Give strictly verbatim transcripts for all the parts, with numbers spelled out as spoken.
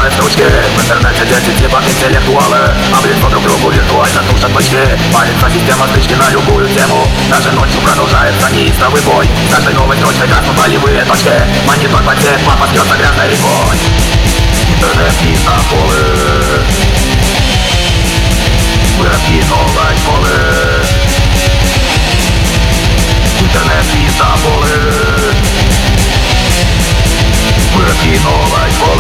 писанной строчке. В интернете дети типа интеллектуалы, а близко друг другу виртуально тушат бычки. Парится система стычки на любую тему. Даже ночью продолжается неистовый бой. С каждой новой строчкой гаснут болевые точки. Монитор потеет, папа стьется грязной рекой. Интернет и полы, выродки новой школы. Интернет и полы, выродки новой школы.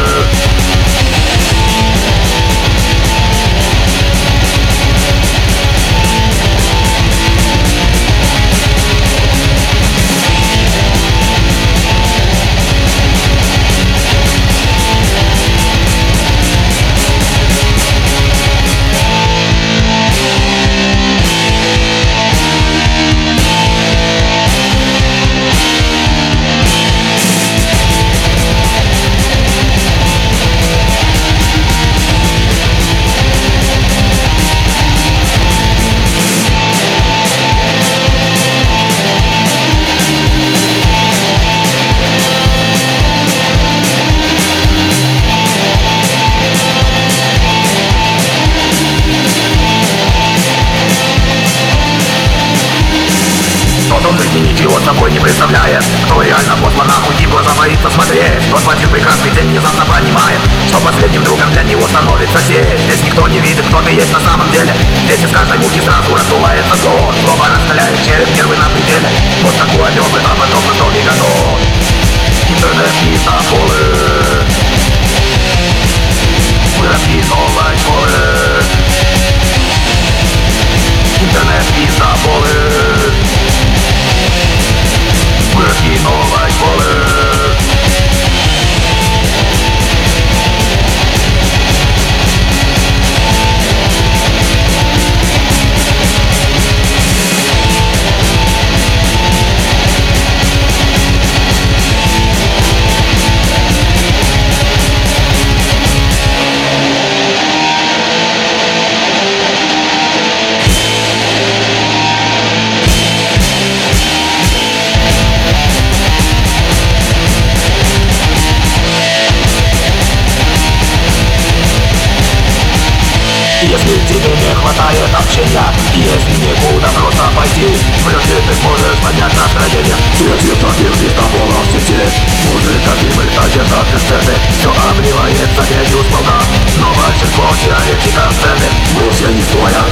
Кто в жизни ничего собой не представляет, кто реально послан нахуй и в глаза боится смотреть. Тот в один прекрасный день внезапно понимает, что последним другом для него становится сеть. Здесь никто не видит, кто ты есть на самом деле. Здесь из каждой мухи сразу раздувается сон. Слово раскаляет череп первый на пределе. Вот такой опыт, а потом в итоге готов. Интернет и полы, выродки новой школы. Интернет и полы, выродки новой школы. Если тебе не хватает общения, если некуда просто пойти, вряд ли ты сможешь поднять настроение. Если таких дистанционных сети, музыка, гибель, одежда, концерты, все обливается грязью сполна, но большинство теоретиков сцены. Мы все не стоят